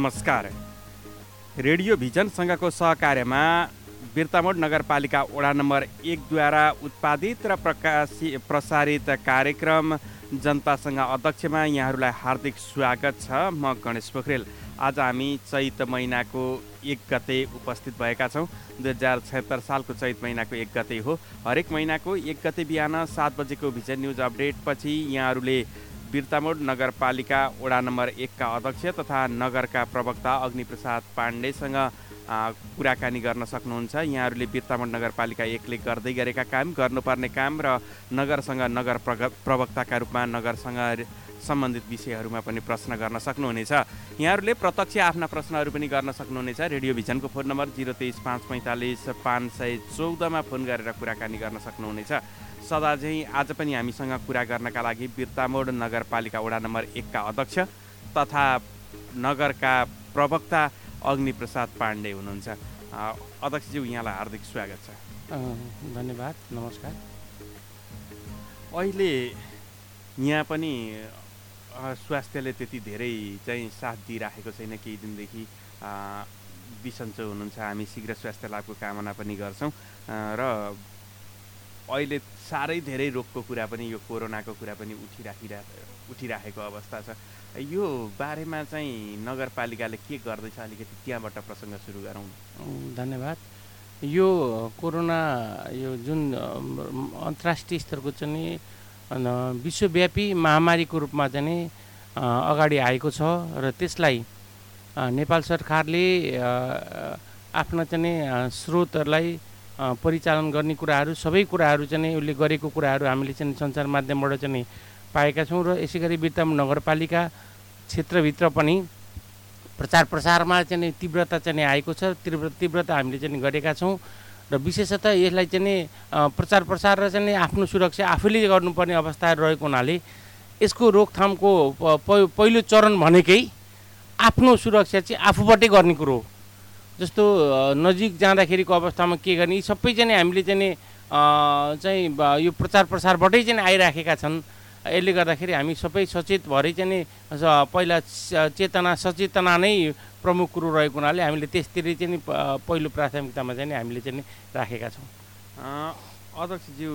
नमस्कार। रेडियो भिजनसँगको सहकार्यमा बिर्तामोड नगरपालिका वडा नम्बर 1 द्वारा उत्पादित र प्रसारित कार्यक्रम जनतासँग अध्यक्षमा यहाँहरूलाई हार्दिक स्वागत छ। म गणेश पोखरेल। आज हामी चैत महिनाको 1 गते उपस्थित भएका छौँ। 2076 सालको चैत महिनाको 1 गते हो। हरेक महिनाको 1 गते बिहान 7 बजेको भिजन न्युज अपडेट पछि यहाँहरूले बिर्तामोड नगरपालिका वडा नम्बर 1 का अध्यक्ष तथा नगरका प्रवक्ता अग्निप्रसाद पाण्डेसँग कुराकानी गर्न सक्नुहुन्छ। यहाँहरूले बिर्तामोड नगरपालिका 1 ले गर्दै गरेका काम, गर्नुपर्ने काम र नगरसँग नगर प्रवक्ताका रूपमा नगरसँग सम्बन्धित विषयहरूमा पनि प्रश्न गर्न सक्नुहुनेछ। यहाँहरूले प्रत्यक्ष आफ्ना प्रश्नहरू पनि गर्न सक्नुहुनेछ। रेडियो भिजनको फोन नम्बर 023 545 514 मा फोन गरेर कुराकानी गर्न सक्नुहुनेछ। सदा चाहिँ आज पनि हामीसँग कुरा गर्नका लागि बिर्तामोड नगरपालिका वडा नम्बर 1 का अध्यक्ष तथा नगरका प्रवक्ता अग्निप्रसाद पाण्डे हुनुहुन्छ। अध्यक्षज्यू, यहाँलाई हार्दिक स्वागत छ। धन्यवाद, नमस्कार। अहिले यहाँ पनि स्वास्थ्यले त्यति धेरै चाहिँ साथ दिइराखेको छैन। केही दिनदेखि बिसन्चो हुनुहुन्छ। हामी शीघ्र स्वास्थ्य लाभको कामना पनि गर्छौँ र अहिले साह्रै धेरै रोगको कुरा पनि, यो कोरोनाको कुरा पनि उठिराखेको अवस्था छ। यो बारेमा चाहिँ नगरपालिकाले के गर्दैछ, अलिकति त्यहाँबाट प्रसङ्ग सुरु गरौँ। धन्यवाद। यो कोरोना यो जुन अन्तर्राष्ट्रिय स्तरको चाहिँ विश्वव्यापी महामारीको रूपमा चाहिँ अगाडि आएको छ र त्यसलाई नेपाल सरकारले आफ्ना चाहिँ स्रोतहरूलाई परिचालन गर्ने कुराहरू, सबै कुराहरू चाहिँ उसले गरेको कुराहरू हामीले चाहिँ सञ्चार माध्यमबाट चाहिँ पाएका छौँ र यसै गरी बिर्तामोड नगरपालिका क्षेत्रभित्र पनि प्रचार प्रसारमा चाहिँ तीव्रता चाहिँ आएको छ। तीव्रता हामीले चाहिँ गरेका छौँ र विशेषतः यसलाई चाहिँ प्रचार प्रसार र चाहिँ आफ्नो सुरक्षा आफैले गर्नुपर्ने अवस्थाहरू रहेको हुनाले यसको रोकथामको पहिलो चरण भनेकै आफ्नो सुरक्षा चाहिँ आफूबाटै गर्ने कुरो हो। जस्तो नजिक जाँदाखेरिको अवस्थामा के गर्ने, यी सबै चाहिँ हामीले चाहिँ यो प्रचार प्रसारबाटै चाहिँ आइराखेका छन्। यसले गर्दाखेरि हामी सबै सचेत भएरै चाहिँ पहिला सचेतना नै प्रमुख कुरो रहेको हुनाले हामीले त्यसतिर चाहिँ पहिलो प्राथमिकतामा चाहिँ हामीले चाहिँ राखेका छौँ। अध्यक्षज्यू,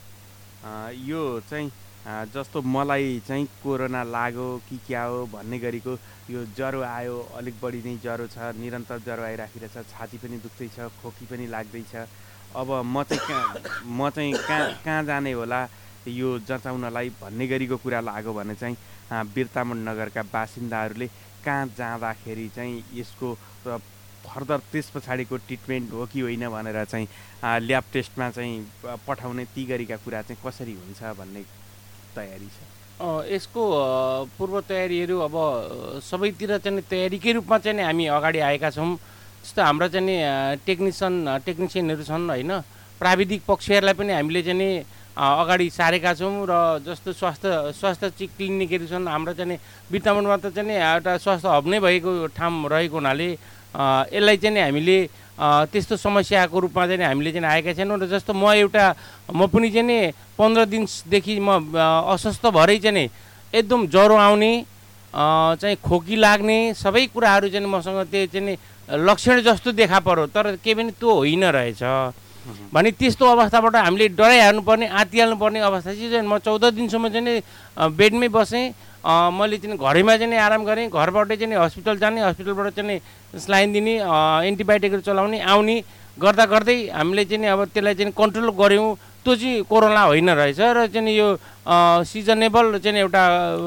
यो चाहिँ जस्तो मलाई चाहिँ कोरोना लाग्यो कि क्या हो भन्ने गरीको यो ज्वरो आयो, अलिक बढी नै ज्वरो छ, निरन्तर ज्वरो आइराखिरहेछ, छाती पनि दुख्दैछ, खोकी पनि लाग्दैछ। अब म चाहिँ कहाँ जाने होला यो जचाउनलाई भन्ने गरीको कुरा लाग्यो भने चाहिँ बिर्तामोड नगरका बासिन्दाहरूले कहाँ जाँदाखेरि चाहिँ यसको फर्दर त्यस पछाडिको ट्रिटमेन्ट हो कि होइन भनेर चाहिँ ल्याब टेस्टमा चाहिँ पठाउने ती गरीका कुरा चाहिँ कसरी हुन्छ भन्ने तयारी छ? यसको पूर्व तयारीहरू अब सबैतिर चाहिँ तयारीकै रूपमा चाहिँ हामी अगाडि आएका छौँ। जस्तो हाम्रा चाहिँ टेक्निसियनहरू छन् होइन, प्राविधिक पक्षहरूलाई पनि हामीले चाहिँ अगाडि सारेका छौँ र जस्तो स्वास्थ्य क्लिनिकहरू छन् हाम्रा चाहिँ बिर्तामोडमा त चाहिँ एउटा स्वास्थ्य हब नै भएको ठाउँ रहेको हुनाले यसलाई चाहिँ हामीले त्यस्तो समस्याको रूपमा चाहिँ हामीले चाहिँ आएका छैनौँ। र जस्तो म पनि चाहिँ 15 दिनदेखि म अस्वस्थ भएरै चाहिँ एकदम ज्वरो आउने, चाहिँ खोकी लाग्ने सबै कुराहरू चाहिँ मसँग त्यो चाहिँ लक्षण जस्तो देखा पर्यो, तर केही पनि त्यो होइन रहेछ भने त्यस्तो अवस्थाबाट हामीले डराइहाल्नुपर्ने, आत्तिहाल्नुपर्ने अवस्था चाहिँ म 14 दिनसम्म चाहिँ बेडमै बसेँ। मैले चाहिँ घरैमा चाहिँ आराम गरेँ। घरबाटै चाहिँ हस्पिटल जाने, हस्पिटलबाट चाहिँ स्लाइन दिने, एन्टिबायोटिकहरू चलाउने आउने गर्दा गर्दै हामीले चाहिँ अब त्यसलाई चाहिँ कन्ट्रोल गऱ्यौँ। त्यो चाहिँ कोरोना होइन रहेछ र चाहिँ यो सिजनेबल चाहिँ एउटा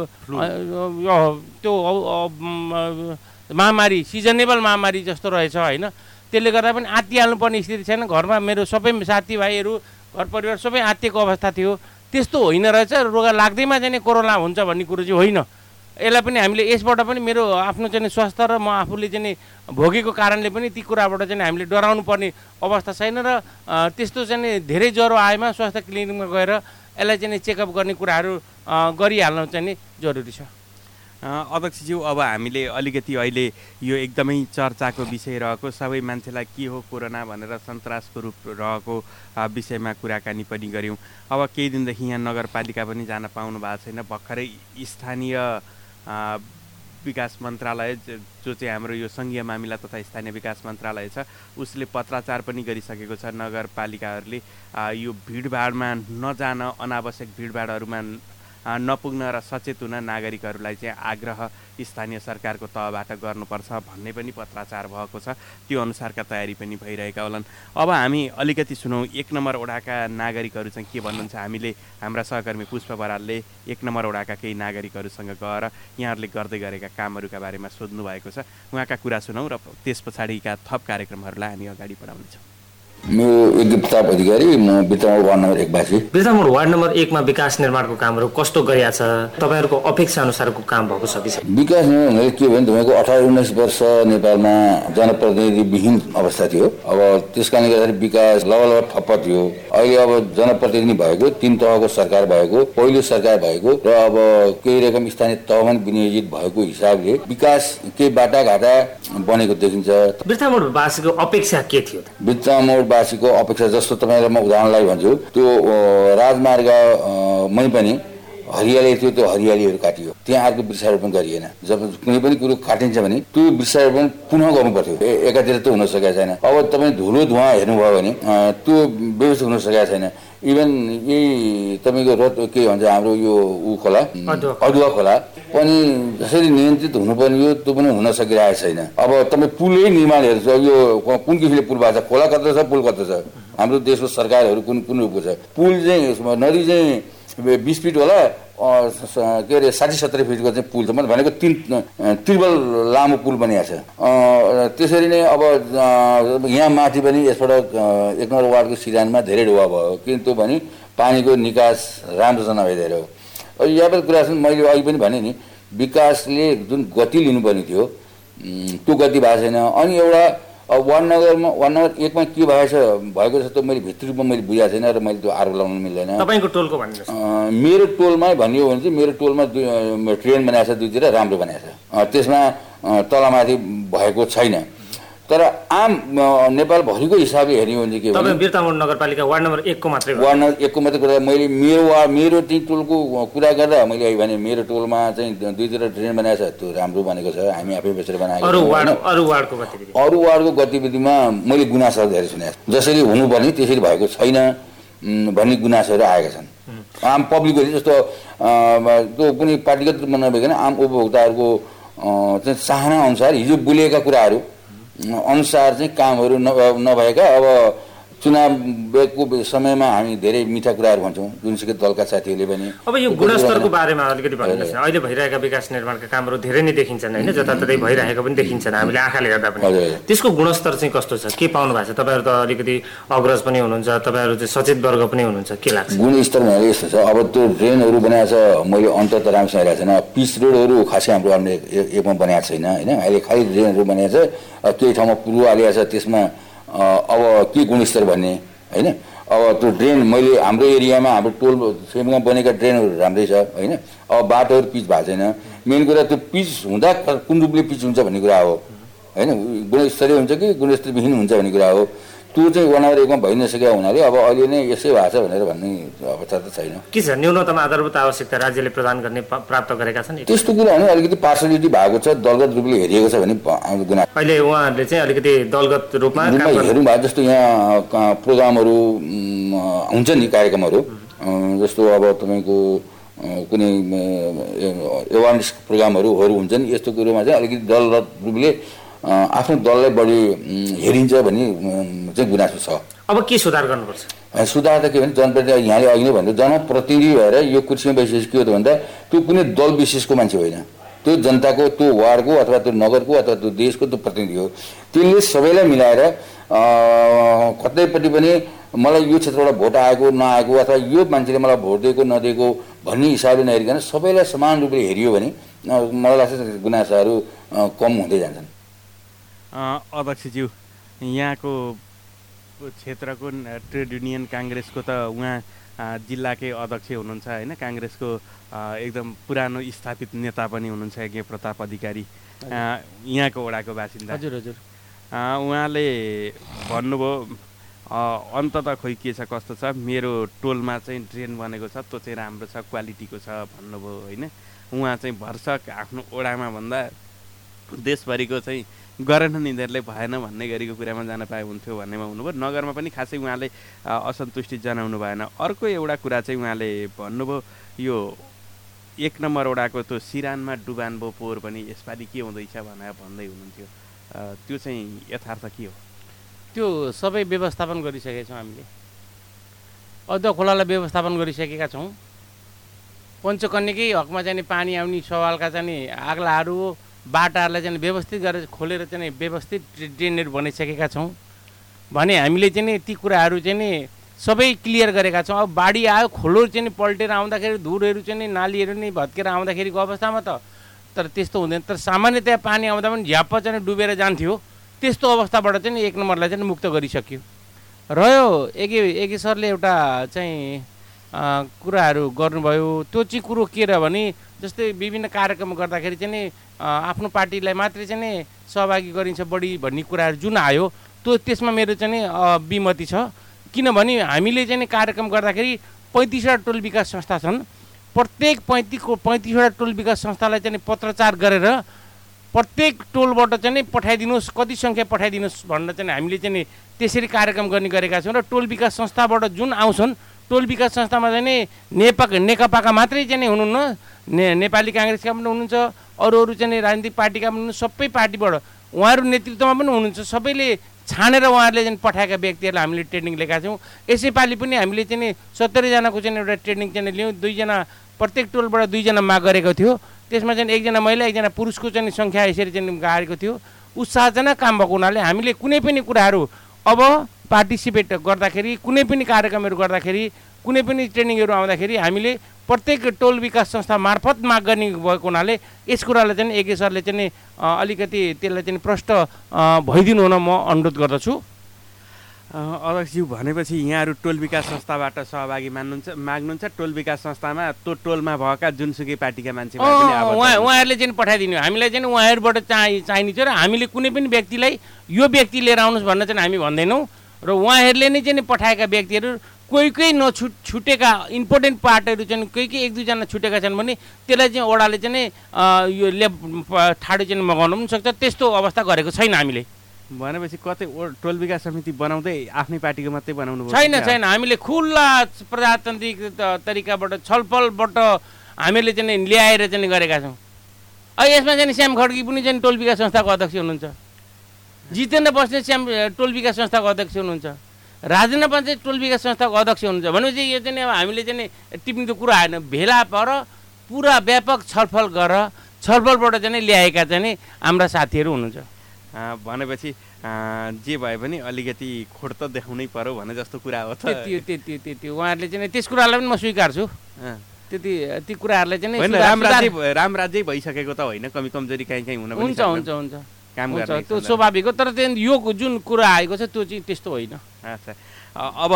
त्यो महामारी, सिजनेबल महामारी जस्तो रहेछ होइन। त्यसले गर्दा पनि आत्तिहाल्नुपर्ने स्थिति छैन। घरमा मेरो सबै साथीभाइहरू, घर परिवार सबै आत्तिएको अवस्था थियो। त्यस्तो होइन रहेछ। रोग लाग्दैमा चाहिँ कोरोना हुन्छ भन्ने कुरो चाहिँ होइन। यसलाई पनि हामीले यसबाट पनि मेरो आफ्नो चाहिँ स्वास्थ्य र म आफूले चाहिँ भोगेको कारणले पनि ती कुराबाट चाहिँ हामीले डराउनु पर्ने अवस्था छैन र त्यस्तो चाहिँ धेरै ज्वरो आएमा स्वास्थ्य क्लिनिकमा गएर यसलाई चाहिँ चेकअप गर्ने कुराहरू गरिहाल्न चाहिँ जरुरी छ। अध्यक्षज्यू, अब हामीले अलिकति अहिले यो एकदमै चर्चाको विषय रहेको, सबै मान्छेलाई के हो कोरोना भनेर सन्तासको रूप रहेको विषयमा कुराकानी पनि गऱ्यौँ। अब केही दिनदेखि यहाँ नगरपालिका पनि जान पाउनु भएको छैन। भर्खरै स्थानीय विकास मन्त्रालय जो चाहिँ हाम्रो यो सङ्घीय मामिला तथा स्थानीय विकास मन्त्रालय छ उसले पत्राचार पनि गरिसकेको छ नगरपालिकाहरूले यो भिडभाडमा नजान अनावश्यक भिडभाडहरूमा नपुग्न र सचेत हुन नागरिकहरूलाई चाहिँ आग्रह स्थानीय सरकारको तहबाट गर्नुपर्छ भन्ने पनि पत्राचार भएको छ। त्यो अनुसारका तयारी पनि भइरहेका होलान्। अब हामी अलिकति सुनौँ 1 नम्बर वडाका नागरिकहरू चाहिँ के भन्नुहुन्छ। हामीले हाम्रा सहकर्मी पुष्प बरालले 1 नम्बर वडाका केही नागरिकहरूसँग गएर यहाँहरूले गर्दै गरेका कामहरूका बारेमा सोध्नु भएको छ। उहाँका कुरा सुनौँ र त्यस पछाडिका थप कार्यक्रमहरूलाई हामी अगाडि बढाउनेछौँ। म यज्ञ प्रताप अधिकारी, म बिर्तामोड वार्ड नम्बर 1 वासी। बिर्तामोड वार्ड नम्बर 1 मा विकास निर्माणको कामहरू कस्तो गरिया छ? तपाईहरुको अपेक्षा अनुसारको काम भएको छ कि छैन? विकास निर्माण के भने तपाईको 18-19 वर्ष नेपालमा जनप्रतिनिधि विहीन अवस्था थियो। अब त्यसकारणले गर्दा विकास लगभग ठप्प थियो। अहिले अब जनप्रतिनिधि भएको 3 तहको सरकार भएको, पहिलो सरकार भएको र अब केही रकम स्थानीय तहमा विनियोजित भएको हिसाबले विकास के बाटाघाटा बनेको देखिन्छ। बिर्तामोड वासीको अपेक्षा के थियो? बिर्तामोड वासीको अपेक्षा जस्तो तपाईलाई म उदाहरणलाई भन्छु, त्यो राजमार्गमै पनि हरियाली थियो, त्यो हरियालीहरू काटियो, त्यहाँ अर्को वृक्षारोपण गरिएन। जब कुनै पनि कुरो काटिन्छ भने त्यो वृक्षारोपण पुनः गर्नु पर्थ्यो। एकातिर त हुन सकेको छैन। अब तपाईँ धुलो धुवा हेर्नुभयो भने त्यो व्यवस्थित हुन सकेको छैन। इभन यही तपाईँको के भन्छ हाम्रो यो खोला अदुवा खोला पनि जसरी नियन्त्रित हुनुपर्ने हो त्यो पनि हुन सकिरहेको छैन। अब तपाईँ पुलै निर्माण हेर्छ, यो कुन किसिमले पुल भएको छ, खोला कत्रो छ, पुल कत्रो छ, हाम्रो देशको सरकारहरू कुन कुन रूपको छ। पुल चाहिँ नदी चाहिँ 20 फिट होला, के अरे 60-70 फिटको चाहिँ पुल छ। मैले भनेको 3 त्रिबल लामो पुल बनिएको छ। त्यसरी नै अब यहाँ माथि पनि यसबाट 1 नम्बर वार्डको सिरानमा धेरै डुवा भयो, किन्तु भने पानीको निकास राम्रोसँग नभइदिएर हो। यावत कुरा मैले अघि पनि भने नि, विकासले जुन गति लिनुपर्ने थियो त्यो गति भएको छैन। अनि एउटा वार्ड नम्बर 1 मा के भएको छ त मैले भित्री रूपमा मैले बुझाएको छैन र मैले त्यो आरोप लगाउन मिल्दैन। तपाईको टोलको भन्नुहोस्। मेरो टोलमा भन्यो भने चाहिँ मेरो टोलमा ट्रेन बनाएको छ, दुईतिर राम्रो बनाएको छ, त्यसमा तलमाथि भएको छैन। तर आम नेपालभरिको हिसाबले हेर्यो भने के तपाईँ बिर्तामोड नगरपालिका वार्ड नम्बर 1 को मात्रै वार्ड नम्बर 1 को मात्रै कुरा मैले मेरो चाहिँ टोलको कुरा गर्दा मैले अहिले भने मेरो टोलमा चाहिँ दुईतिर ट्रेन बनाएको छ, त्यो राम्रो बनेको छ, हामी आफै बसेर बनाएको। अरू वार्डको गतिविधिमा मैले गुनासोहरू धेरै सुनेको छु। जसरी हुनुपर्ने त्यसरी भएको छैन भन्ने गुनासोहरू आएका छन्। आम पब्लिकले जस्तो त्यो कुनै पार्टीगत नभइकन आम उपभोक्ताहरूको चाहिँ चाहना अनुसार हिजो बोलिएका कुराहरू अनुसार चाहिँ कामहरू नभएका। अब चुनावको समयमा हामी धेरै मिठा कुराहरू भन्छौँ जुनसुकै दलका साथीहरूले पनि। अब यो गुणस्तरको बारेमा अलिकति भन्नुहोस् न। अहिले भइरहेका विकास निर्माणका कामहरू धेरै नै देखिन्छन् होइन, जताततै भइरहेको पनि देखिन्छन् हामीले आँखाले हेर्दा पनि। त्यसको गुणस्तर चाहिँ कस्तो छ, के पाउनु भएको छ? तपाईँहरू त अलिकति अग्रज पनि हुनुहुन्छ, तपाईँहरू चाहिँ सचेत वर्ग पनि हुनुहुन्छ, के लाग्छ? गुणस्तर भनेर यस्तो छ, अब त्यो ड्रेनहरू बनाएको छ, मैले अन्त त राम्रोसँग हेरेको छैन। पिच रोडहरू खासै हाम्रो एकमा बनाएको छैन होइन, अहिले खालि ड्रेनहरू बनाएको छ। केही ठाउँमा पुल हालिएको छ, त्यसमा अब के गुणस्तर भन्ने होइन। अब त्यो ड्रेन मैले हाम्रो एरियामा हाम्रो टोल छेउमा बनेका ड्रेनहरू राम्रै छ होइन। अब बाटोहरू पिच भएको छैन। मेन कुरा त्यो पिच हुँदा कुन रूपले पिच हुन्छ भन्ने कुरा हो होइन। गुणस्तरीय हुन्छ कि गुणस्तरविहीन हुन्छ भन्ने कुरा हो। त्यो चाहिँ वार्ड नम्बर 1 मा भइ नसकेको हुनाले अब अहिले नै यसै भएको छ भनेर भन्ने अवस्था त छैन। के छ न्यूनतम आधारभूत आवश्यकता राज्यले प्रदान गर्ने प्राप्त गरेका छन्? त्यस्तो कुरा भने अलिकति पार्सलिटी भएको छ, दलगत रूपले हेरिएको छ भने गुना। अहिले उहाँहरूले चाहिँ अलिकति दलगत रूपमा हेर्नु भएको जस्तो यहाँ प्रोग्रामहरू हुन्छ नि, कार्यक्रमहरू जस्तो अब तपाईँको कुनै एवारनेस प्रोग्रामहरू हुन्छन्, यस्तो कुरोमा चाहिँ अलिकति दलगत रूपले आफ्नो दललाई बढी हेरिन्छ भन्ने चाहिँ गुनासो छ। अब के सुधार गर्नुपर्छ? सुधार त के भने जनप्रतिनिधि यहाँले अघि नै भन्यो, जनप्रतिनिधि भएर यो कुर्सीमा बसिसकेपछि के हो त भन्दा त्यो कुनै दल विशेषको मान्छे होइन, त्यो जनताको, त्यो वार्डको अथवा त्यो नगरको अथवा त्यो देशको त्यो प्रतिनिधि हो। त्यसले सबैलाई मिलाएर कतैपट्टि पनि मलाई यो क्षेत्रबाट भोट आएको नआएको अथवा यो मान्छेले मलाई भोट दिएको नदिएको भन्ने हिसाबले नहेरिकन सबैलाई समान रूपले हेरियो भने मलाई लाग्छ गुनासाहरू कम हुँदै जान्छन्। अध्यक्षज्यू, यहाँको क्षेत्रको ट्रेड युनियन काङ्ग्रेसको त उहाँ जिल्लाकै अध्यक्ष हुनुहुन्छ होइन, काङ्ग्रेसको एकदम पुरानो स्थापित नेता पनि हुनुहुन्छ यज्ञ प्रताप अधिकारी, यहाँको वडाको बासिन्दा। हजुर हजुर। उहाँले भन्नुभयो अन्तत खोइ के छ कस्तो छ, मेरो टोलमा चाहिँ ड्रेन बनेको छ, त्यो चाहिँ राम्रो छ, क्वालिटीको छ भन्नुभयो होइन। उहाँ चाहिँ भरसक आफ्नो ओडामा भन्दा देशभरिको चाहिँ गरेन यिनीहरूले भएन भन्ने गरीको कुरामा जान पाए हुन्थ्यो भन्नेमा हुनुभयो। नगरमा पनि खासै उहाँले असन्तुष्टि जनाउनु भएन। अर्को एउटा कुरा चाहिँ उहाँले भन्नुभयो यो 1 नम्बर वडाको त्यो सिरानमा डुबानबो पोहोर पनि यसपालि के हुँदैछ भनेर भन्दै हुनुहुन्थ्यो। त्यो चाहिँ यथार्थ के हो? त्यो सबै व्यवस्थापन गरिसकेका छौँ हामीले। अदुवा खोलालाई व्यवस्थापन गरिसकेका छौँ। पञ्चकन्याकै हकमा चाहिँ पानी आउने सवालका चाहिँ आग्लाहरू बाटाहरूलाई चाहिँ व्यवस्थित गरेर खोलेर चाहिँ व्यवस्थित ड्रेनहरू बनाइसकेका छौँ भने हामीले चाहिँ ती कुराहरू चाहिँ सबै क्लियर गरेका छौँ। अब बाढी आयो, खोलो चाहिँ पल्टेर आउँदाखेरि धुरहरू चाहिँ नालीहरू नै भत्केर आउँदाखेरिको अवस्थामा तर त्यस्तो हुँदैन। तर सामान्यतया पानी आउँदा पनि झ्याप्प चाहिँ डुबेर जान्थ्यो। त्यस्तो अवस्थाबाट चाहिँ 1 नम्बरलाई चाहिँ मुक्त गरिसक्यो। रह्यो एके सरले एउटा चाहिँ कुराहरू गर्नुभयो। त्यो चाहिँ कुरो के र भने जस्तै विभिन्न कार्यक्रम गर्दाखेरि चाहिँ आफ्नो पार्टीलाई मात्रै चाहिँ सहभागी गरिन्छ बढी भन्ने कुराहरू जुन आयो त्यसमा मेरो चाहिँ विमति छ। किनभने हामीले चाहिँ कार्यक्रम गर्दाखेरि 35वटा टोल विकास संस्था छन्। प्रत्येक 35वटा टोल विकास संस्थालाई चाहिँ पत्रचार गरेर प्रत्येक टोलबाट चाहिँ पठाइदिनुहोस्, कति सङ्ख्या पठाइदिनुहोस् भनेर चाहिँ हामीले चाहिँ त्यसरी कार्यक्रम गर्ने गरेका छौँ। र टोल विकास संस्थाबाट जुन आउँछन्, टोल विकास संस्थामा चाहिँ नेकपाका मात्रै चाहिँ हुनुहुन्न, नेपाली काङ्ग्रेसका पनि हुनुहुन्छ, अरू चाहिँ राजनीतिक पार्टीका पनि हुनुहुन्छ, सबै पार्टीबाट उहाँहरू नेतृत्वमा पनि हुनुहुन्छ। सबैले छानेर उहाँहरूले चाहिँ पठाएका व्यक्तिहरूलाई हामीले ट्रेनिङ लिएका छौँ। यसैपालि पनि हामीले चाहिँ 70 जनाको चाहिँ एउटा ट्रेनिङ चाहिँ लियौँ। 2 जना प्रत्येक टोलबाट 2 जना माग गरेको थियो। त्यसमा चाहिँ 1 जना महिला 1 जना पुरुषको चाहिँ सङ्ख्या यसरी चाहिँ गाडेको थियो। उत्साहजनक काम भएको हुनाले हामीले कुनै पनि कुराहरू अब पार्टिसिपेट गर्दाखेरि, कुनै पनि कार्यक्रमहरू गर्दाखेरि, कुनै पनि ट्रेनिङहरू आउँदाखेरि हामीले प्रत्येक टोल विकास संस्था मार्फत माग गर्ने भएको हुनाले यस कुरालाई चाहिँ एके सरले चाहिँ अलिकति त्यसलाई चाहिँ प्रष्ट भइदिनु हुन म अनुरोध गर्दछु। अध्यक्षज्यू, भनेपछि यहाँहरू टोल विकास संस्थाबाट सहभागी माग्नुहुन्छ। टोल विकास संस्थामा त्यो टोलमा भएका जुनसुकै पार्टीका मान्छे उहाँहरूले चाहिँ पठाइदिनु। हामीलाई चाहिँ उहाँहरूबाट चाहिने थियो र हामीले कुनै पनि व्यक्तिलाई यो व्यक्ति लिएर आउनुहोस् भन्न चाहिँ हामी भन्दैनौँ। र उहाँहरूले नै चाहिँ पठाएका व्यक्तिहरू कोही छुटेका इम्पोर्टेन्ट पार्टहरू चाहिँ कोही 1-2 जना छुटेका छन् भने त्यसलाई चाहिँ ओडाले चाहिँ यो ठाडो चाहिँ मगाउनु पनि सक्छ। त्यस्तो अवस्था गरेको छैन हामीले। भनेपछि कतै टोल विकास समिति बनाउँदै आफ्नै पार्टीको मात्रै बनाउनु छैन। हामीले खुल्ला प्रजातान्त्रिक तरिकाबाट छलफलबाट हामीले चाहिँ ल्याएर चाहिँ गरेका छौँ। यसमा चाहिँ श्याम खड्की पनि चाहिँ टोल विकास संस्थाको अध्यक्ष हुनुहुन्छ। जितेन्द्र बस्ने श्याम टोल विकास संस्थाको अध्यक्ष हुनुहुन्छ। राजेन्द्र पञ्चायत टोल विकास संस्थाको अध्यक्ष हुनुहुन्छ। भनेपछि यो चाहिँ अब हामीले चाहिँ टिप्ने कुरा आएन। भेला पर पुरा व्यापक छलफल गरेर छलफलबाट चाहिँ ल्याएका चाहिँ हाम्रा साथीहरू हुनुहुन्छ। भनेपछि जे भए पनि अलिकति खोट त देखाउनै पर्यो भने जस्तो कुरा हो। त्यति उहाँहरूले चाहिँ त्यस कुरालाई पनि म स्वीकार्छु। ती कुराहरूलाई चाहिँ राम राज्य भइसकेको त होइन, कमी कमजोरी काहीँ हुन पनि हुन्छ काम गर्ने त्यो स्वाभाविक हो। तर त्यो यो जुन कुरा आएको छ त्यो चाहिँ त्यस्तो होइन। अच्छा, अब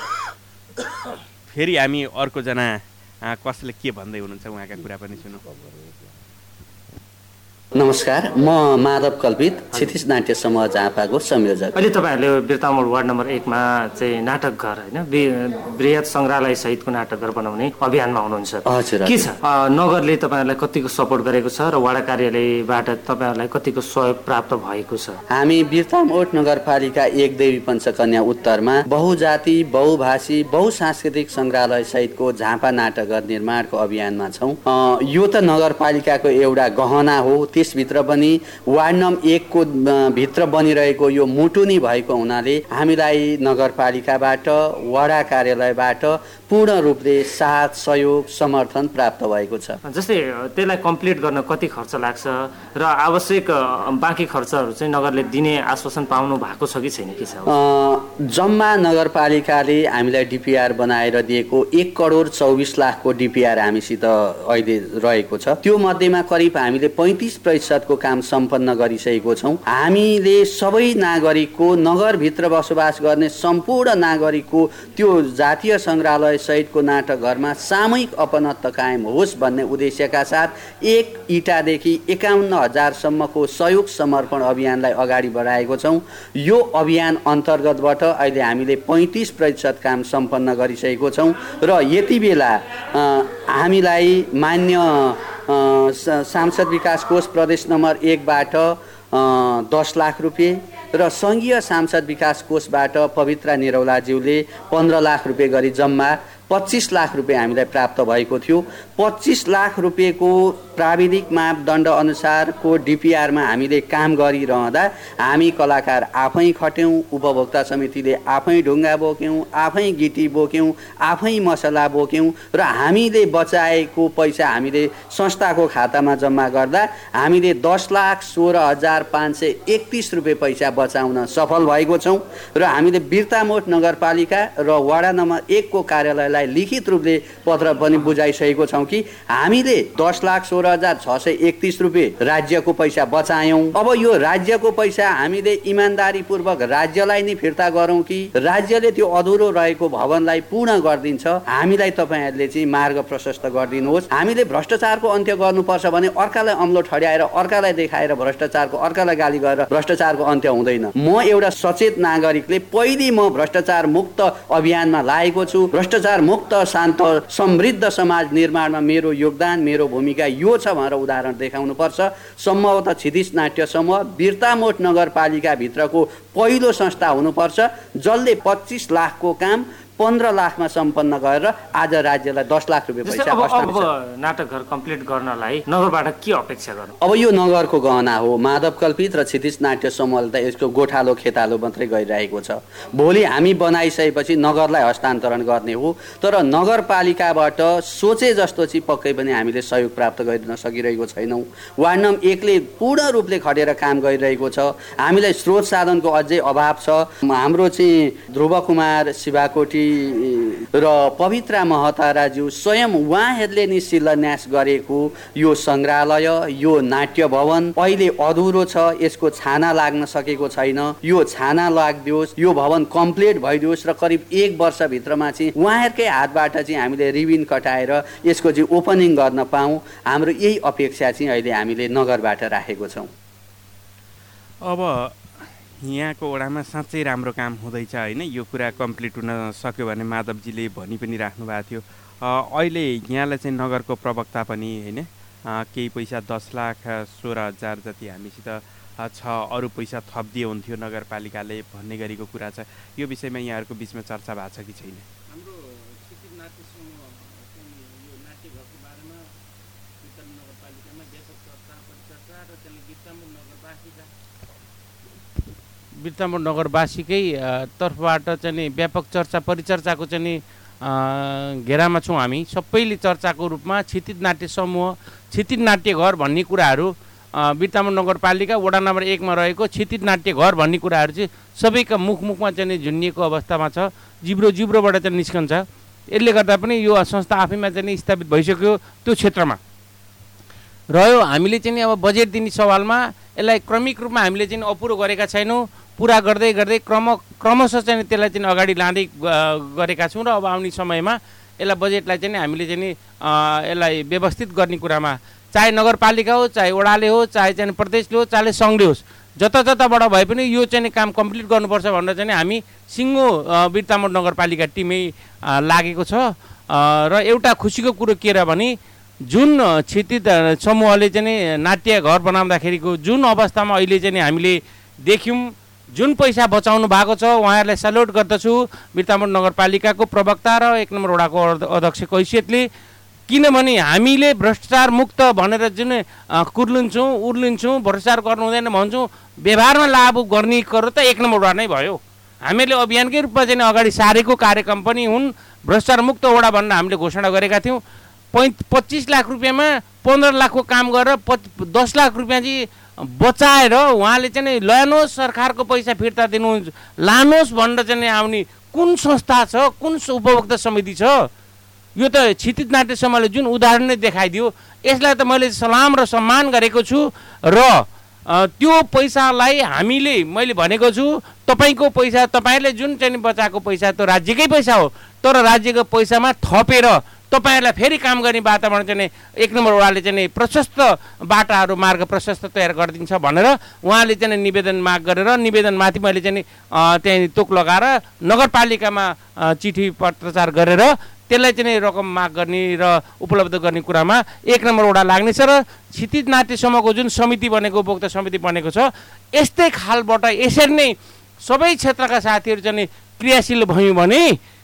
फेरि हामी अर्को जना कसले के भन्दै हुनुहुन्छ उहाँका कुरा पनि सुनौँ। नमस्कार, म माधव कल्पित, क्षितिज नाट्य समूह झापाको संयोजक। अहिले तपाईँहरूले बिर्तामोड वार्ड नम्बर 1 मा चाहिँ नाटक घर होइन, बृहत सङ्ग्रहालय सहितको नाटक घर बनाउने अभियानमा हुनुहुन्छ। के छ नगरले तपाईँहरूलाई कतिको सपोर्ट गरेको छ र वडा कार्यालयबाट तपाईँहरूलाई कतिको सहयोग प्राप्त भएको छ? हामी बिर्तामोड नगरपालिका 1 देवी पञ्चकन्या उत्तरमा बहुजाति, बहुभाषी, बहुसांस्कृतिक सङ्ग्रहालय सहितको झापा नाटक घर निर्माणको अभियानमा छौँ। यो त नगरपालिकाको एउटा गहना हो। त्यसभित्र पनि वार्ड नम्बर 1 को भित्र बनिरहेको यो मुटुनी भएको हुनाले हामीलाई नगरपालिकाबाट, वडा कार्यालयबाट पूर्ण रूपले साथ, सहयोग, समर्थन प्राप्त भएको छ। जस्तै त्यसलाई कम्प्लिट गर्न कति खर्च लाग्छ र आवश्यक बाँकी खर्चहरू चाहिँ नगरले दिने आश्वासन पाउनु भएको छ कि छैन? के छ जम्मा नगरपालिकाले हामीलाई डिपिआर बनाएर दिएको 1,24,00,000 को डिपिआर हामीसित अहिले रहेको छ। त्यो मध्येमा करिब हामीले 35% को काम सम्पन्न गरिसकेको छौँ। हामीले सबै नागरिकको, नगरभित्र बसोबास गर्ने सम्पूर्ण नागरिकको त्यो जातीय सङ्ग्रहालय सहितको नाटक घरमा सामूहिक अपनत्व कायम होस् भन्ने उद्देश्यका साथ 1 इटादेखि 51,000 सम्मको सहयोग समर्पण अभियानलाई अगाडि बढाएको छौँ। यो अभियान अन्तर्गतबाट अहिले हामीले 35% काम सम्पन्न गरिसकेको छौँ र यति बेला हामीलाई मान्य सांसद विकास कोष प्रदेश नम्बर 1बाट 10 लाख रुपियाँ र सङ्घीय सांसद विकास कोषबाट पवित्रा निरौलाज्यूले 15 लाख रुपियाँ गरी जम्मा 25 लाख रुपियाँ हामीलाई प्राप्त भएको थियो। 25 लाख रुपियाँको प्राविधिक मापदण्ड अनुसारको डिपिआरमा हामीले काम गरिरहँदा हामी कलाकार आफै खट्यौँ, उपभोक्ता समितिले आफै ढुङ्गा बोक्यौँ, आफै गिटी बोक्यौँ, आफै मसला बोक्यौँ र हामीले बचाएको पैसा हामीले संस्थाको खातामा जम्मा गर्दा हामीले 10,16,531 रुपियाँ पैसा बचाउन सफल भएको छौँ र हामीले बिर्तामोड नगरपालिका र वडा नम्बर 1 को कार्यालयलाई लिखित रूपले पत्र पनि बुझाइसकेको छौँ कि हामीले 10,16,631 रुपियाँ राज्यको पैसा बचायौँ। अब यो राज्यको पैसा हामीले इमान्दारीपूर्वक राज्यलाई नै फिर्ता गरौँ कि राज्यले त्यो अधुरो रहेको भवनलाई पूर्ण गरिदिन्छ। हामीलाई तपाईँहरूले चाहिँ मार्ग प्रशस्त गरिदिनुहोस्। हामीले भ्रष्टाचारको अन्त्य गर्नुपर्छ भने अर्कालाई अम्लो ठड्याएर, अर्कालाई देखाएर भ्रष्टाचारको, अर्कालाई गाली गरेर भ्रष्टाचारको अन्त्य हुँदैन। म एउटा सचेत नागरिकले पहिले म भ्रष्टाचार मुक्त अभियानमा लागेको छु। भ्रष्टाचार मुक्त शान्त समृद्ध समाज निर्माणमा मेरो योगदान, मेरो भूमिका यो छ भनेर उदाहरण देखाउनुपर्छ। सम्भवतः क्षितिज नाट्य समूह बिर्तामोड नगरपालिकाभित्रको पहिलो संस्था हुनुपर्छ जसले 25 लाखको काम 15 लाखमा सम्पन्न गरेर आज राज्यलाई 10 लाख रुपियाँ पैसा अब नाटक घर कम्प्लिट गर्नलाई नगरबाट के अपेक्षा गर्नु? अब यो नगरको गहना हो। माधव कल्पित र क्षितिज नाट्य समूहले त यसको गोठालो खेतालो मात्रै गरिरहेको छ। भोलि हामी बनाइसकेपछि नगरलाई हस्तान्तरण गर्ने हो। तर नगरपालिकाबाट सोचे जस्तो चाहिँ पक्कै पनि हामीले सहयोग प्राप्त गरिन सकिरहेको छैनौँ। वार्ड नम्बर 1 ले पूर्ण रूपले खटेर काम गरिरहेको छ। हामीलाई स्रोत साधनको अझै अभाव छ। हाम्रो चाहिँ ध्रुव कुमार शिवाकोटी र पवित्रा महताराज्यू स्वयं उहाँहरूले नि शिलान्यास गरेको यो सङ्ग्रहालय, यो नाट्य भवन अहिले अधुरो छ। यसको छाना लाग्न सकेको छैन। यो छाना लाग्दियोस्, यो भवन कम्प्लिट भइदियोस् र करिब 1 वर्षभित्रमा चाहिँ उहाँहरूकै हातबाट चाहिँ हामीले रिबिन कटाएर यसको चाहिँ ओपनिङ गर्न पाऊँ। हाम्रो यही अपेक्षा चाहिँ अहिले हामीले नगरबाट राखेको छौँ। अब यहाँको वडामा साँच्चै राम्रो काम हुँदैछ होइन? यो कुरा कम्प्लिट हुन सक्यो भने माधवजीले भनि पनि राख्नु भएको थियो। अहिले यहाँलाई चाहिँ नगरको प्रवक्ता पनि होइन केही पैसा 10,16,000 जति हामीसित छ, अरू पैसा थपिदिए हुन्थ्यो नगरपालिकाले भन्ने गरेको कुरा छ। यो विषयमा यहाँहरूको बिचमा चर्चा भएको छ कि छैन? हाम्रो क्षितिज नाट्य समूह यो नाट्य घरको बारेमा नगरपालिकामा व्यापक चर्चा परिचर्चा र त्यसले बिर्तामोड नगरवासीकै तर्फबाट चाहिँ व्यापक चर्चा परिचर्चाको चाहिँ घेरामा छौँ हामी। सबैले चर्चाको रूपमा क्षितिज नाट्य समूह, क्षितिज नाट्य घर भन्ने कुराहरू बिर्तामोड नगरपालिका वडा नम्बर 1 मा रहेको क्षितिज नाट्य घर भन्ने कुराहरू चाहिँ सबैका मुखमा चाहिँ झुन्डिएको अवस्थामा छ। जिब्रोबाट चाहिँ निस्कन्छ। यसले गर्दा पनि यो संस्था आफैमा चाहिँ स्थापित भइसक्यो त्यो क्षेत्रमा रह्यो। हामीले चाहिँ अब बजेट दिने सवालमा यसलाई क्रमिक रूपमा हामीले चाहिँ अपुरो गरेका छैनौँ। पुरा गर्दै गर्दै क्रमशः चाहिँ त्यसलाई चाहिँ अगाडि लाँदै गरेका छौँ र अब आउने समयमा यसलाई बजेटलाई चाहिँ हामीले चाहिँ यसलाई व्यवस्थित गर्ने कुरामा चाहे नगरपालिका हो, चाहे वडाले हो, चाहे चाहिँ प्रदेशले हो, चाहे सङ्घले होस्, जताबाट भए पनि यो चाहिँ काम कम्प्लिट गर्नुपर्छ भनेर चाहिँ हामी सिङ्गो बिर्तामोड नगरपालिका टिमै लागेको छ। र एउटा खुसीको कुरो के र भने जुन क्षितिज समूहले चाहिँ नाट्य घर बनाउँदाखेरिको जुन अवस्थामा अहिले चाहिँ हामीले देख्यौँ, जुन पैसा बचाउनु भएको छ, उहाँहरूलाई सल्युट गर्दछु बिर्तामोड नगरपालिकाको प्रवक्ता र 1 नम्बर वडाको अध्यक्षको हैसियतले। किनभने हामीले भ्रष्टाचार मुक्त भनेर जुन कुर्लिन्छौँ उर्लिन्छौँ, भ्रष्टाचार गर्नु हुँदैन भन्छौँ, व्यवहारमा लागु गर्ने कुरो त 1 नम्बर वडा नै भयो। हामीले अभियानकै रूपमा चाहिँ अगाडि सारेको कार्यक्रम पनि हुन्। भ्रष्टाचार मुक्त वडा भनेर हामीले घोषणा गरेका थियौँ। 25 लाख रुपियाँमा 15 लाखको काम गरेर 10 लाख रुपियाँ चाहिँ बचाएर उहाँले चाहिँ ल्यानुहोस्, सरकारको पैसा फिर्ता दिनु लानुहोस् भनेर चाहिँ आउने कुन संस्था छ, कुन उपभोक्ता समिति छ? यो त क्षितिज नाट्य समूहले जुन उदाहरण नै देखाइदियो, यसलाई त मैले सलाम र सम्मान गरेको छु। र त्यो पैसालाई मैले भनेको छु तपाईँको पैसा, तपाईँहरूले जुन चाहिँ बचाएको पैसा त राज्यकै पैसा हो, तर राज्यको पैसामा थपेर तपाईँहरूलाई फेरि काम गर्ने वातावरण चाहिँ 1 नम्बर वडाले चाहिँ प्रशस्त बाटाहरू मार्ग प्रशस्त तयार गरिदिन्छ भनेर उहाँले चाहिँ निवेदन माग गरेर निवेदनमाथि मैले चाहिँ त्यहाँ तोक लगाएर नगरपालिकामा चिठी पत्रचार गरेर त्यसलाई चाहिँ रकम माग गर्ने र उपलब्ध गर्ने कुरामा 1 नम्बर वडा लाग्नेछ र क्षितिज नाट्यसम्मको जुन समिति बनेको उपभोक्ता समिति बनेको छ यस्तै खालबाट यसरी नै सबै क्षेत्रका साथीहरू चाहिँ क्रियाशील भयौँ भने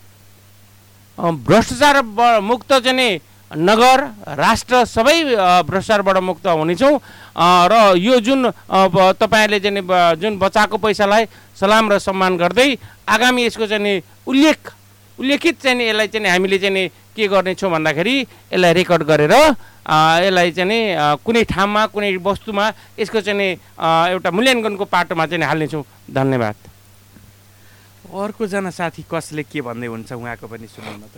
भ्रष्टाचार मुक्त चाहिँ नगर राष्ट्र सबै भ्रष्टाचारबाट मुक्त हुनेछौँ र यो जुन तपाईँहरूले चाहिँ जुन बचाएको पैसालाई सलाम र सम्मान गर्दै आगामी यसको चाहिँ उल्लेखित चाहिँ यसलाई चाहिँ हामीले चाहिँ के गर्नेछौँ भन्दाखेरि यसलाई रेकर्ड गरेर यसलाई चाहिँ कुनै ठाउँमा कुनै वस्तुमा यसको चाहिँ एउटा मूल्याङ्कनको पाटोमा चाहिँ हाल्नेछौँ। धन्यवाद। अर्कोजना साथी कसले के भन्दै हुन्छ उहाँको पनि सुनौँ न त।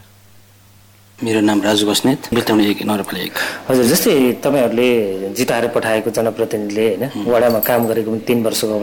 मेरो नाम राजु बस्नेत, बिर्तामोड 1 नगरपालिका 1। हजुर, जस्तै तपाईँहरूले जिताएर पठाएको जनप्रतिनिधिले होइन वडामा काम गरेको 3 वर्षको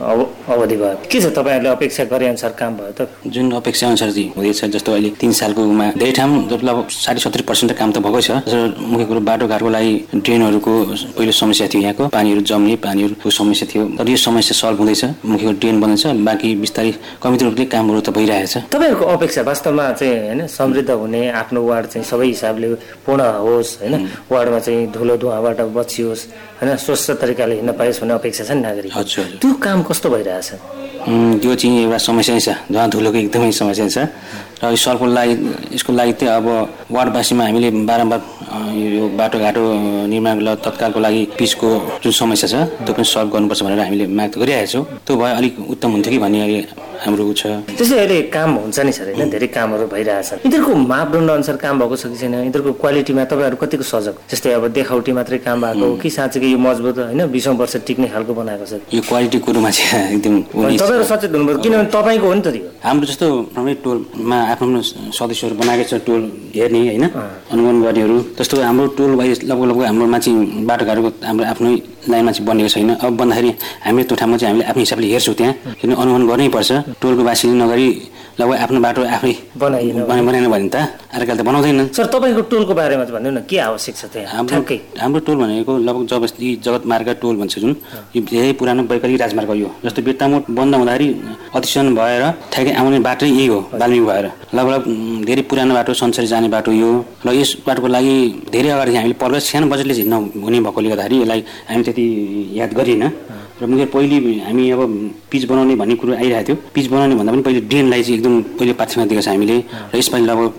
अवधि भयो, के छ तपाईँहरूले अपेक्षा गरे अनुसार काम भयो त? जुन अपेक्षा अनुसार चाहिँ हुँदैछ, जस्तो अहिले 3 सालकोमा धेरै ठाउँ मतलब 60-70% काम त भएकै छ। मुख्य कुरो बाटोघाटको लागि ड्रेनहरूको पहिलो समस्या थियो, यहाँको पानीहरू जम्ने पानीहरूको समस्या थियो, तर यो समस्या सल्भ हुँदैछ। मुख्य कुरो ड्रेन बन्दैछ, बाँकी बिस्तारै कमिटी रूपले कामहरू त भइरहेछ। तपाईँहरूको अपेक्षा वास्तवमा चाहिँ होइन समृद्ध हुने, आफ्नो वार्ड चाहिँ सबै हिसाबले पूर्ण होस् होइन, वार्डमा चाहिँ धुलो धुवाँबाट बचियोस् होइन, स्वच्छ तरिकाले हिँड्न पाइयोस् भन्ने अपेक्षा छ नि नागरिक। त्यो काम कस्तो भइरहेछ? त्यो चाहिँ एउटा समस्या नै छ, धुवा धुलोको एकदमै समस्या छ र सल्भको लागि यसको लागि चाहिँ अब वार्डवासीमा हामीले बारम्बार यो बाटोघाटो निर्माणको तत्कालको लागि पिचको जुन समस्या छ त्यो पनि सल्भ गर्नुपर्छ भनेर हामीले माग गरिरहेका छौँ। त्यो भए अलिक उत्तम हुन्थ्यो कि भन्ने अहिले हाम्रो छ। जस्तै अहिले काम हुन्छ नि सर होइन, धेरै कामहरू भइरहेछ, यिनीहरूको मापदण्ड अनुसार काम भएको छ कि छैन, यिनीहरूको क्वालिटीमा तपाईँहरू कतिको सजग? जस्तै अब देखाउटी मात्रै काम भएको हो कि साँच्चै यो मजबुत होइन 20औं वर्ष टिक्ने खालको बनाएको छ? यो क्वालिटी कुरोमा चाहिँ एकदम तपाईँहरू सचेत हुनुभयो, किनभने तपाईँको हो नि त यो। हाम्रो जस्तो हाम्रै टोलमा आफ्नो सदस्यहरू बनाएको छ, टोल हेर्ने होइन अनुगमन गर्नेहरू। जस्तो हाम्रो टोल वाइज लगभग हाम्रोमा चाहिँ बाटोघाटोको हाम्रो आफ्नै लाइनमा चाहिँ बनेको छैन। अब भन्दाखेरि हामीले त्यो ठाउँमा चाहिँ हामीले आफ्नो हिसाबले हेर्छौँ, त्यहाँ किन अनुगमन गर्नै पर्छ। टोलको बासीले नगरी लगभग आफ्नो बाटो आफै बनाएन भने त अर्काले त बनाउँदैन। सर तपाईँको टोलको बारेमा चाहिँ भन्नु न, के आवश्यक छ त्यहाँ? हाम्रो टोल भनेको लगभग जगतमार्ग टोल भन्छ, जुन यो धेरै पुरानो वैकल्पिक राजमार्ग हो। जस्तो बिर्तामोड बन्द हुँदाखेरि अतिसन भएर ठ्याक्कै आउने बाटो यही हो, बाल्मिक भएर लगभग धेरै पुरानो बाटो, संसारी जाने बाटो यो। र यस बाटोको लागि धेरै अगाडि हामीले पर्वत सानो बजेटले हिँड्न हुने भएकोले गर्दाखेरि यसलाई हामी त्यति याद गरिएन। र मुख्य पहिले हामी अब पिच बनाउने भन्ने कुरो आइरहेको थियो। पिच बनाउने भन्दा पनि पहिले ड्रेनलाई चाहिँ एकदम पहिले प्राथमिकता दिएको छ हामीले। र यसपालि लगभग